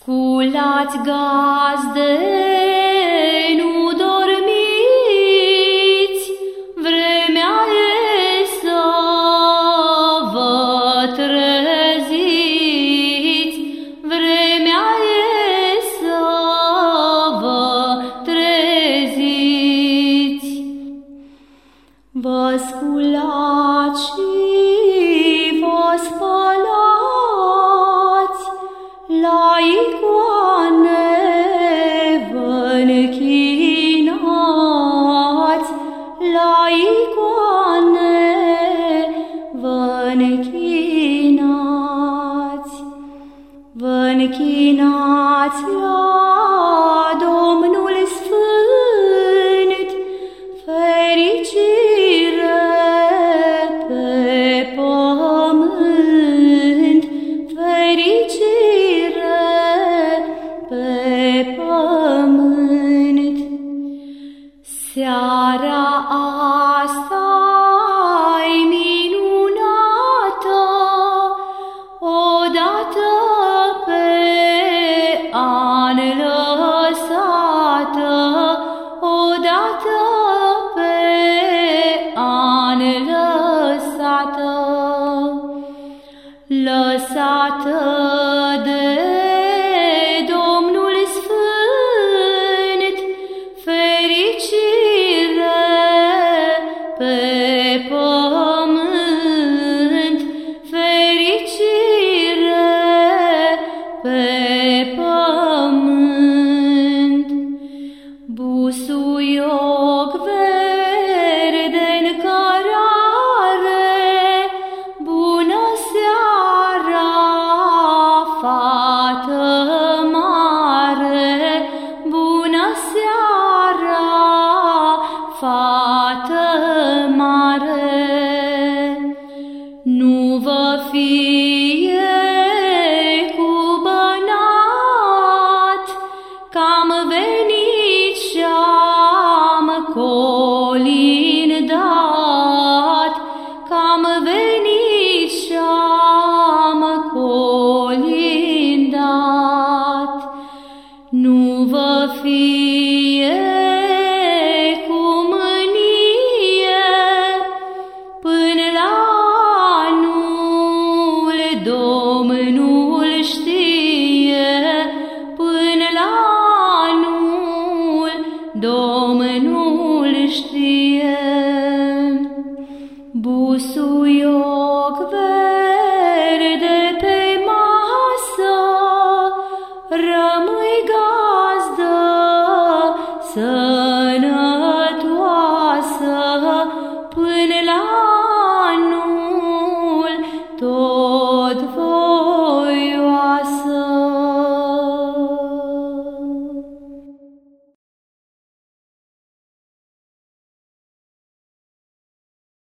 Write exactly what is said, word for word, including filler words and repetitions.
Sculați gazde, nu dormiți, vremea e să vă treziți, vremea e să vă treziți. Vă sculați și vă spălați, la icoane vă închinați, la icoane vă închinați, vă închinați la Domnul Sfânt, fericire pe pământ, fericire pe pământ. Seara asta-i minunată, odată pe an lăsată, odată pe an lăsată, lăsată de Domnul Sfânt, fericire pe pământ, fericire pe pământ. Busuioc verde-n cărare, bună seara, fată mare, bună seara, fată mare. Nu vă fie cu bănat, că-am venit și-am colindat, că-am venit și-am colindat. Nu vă fie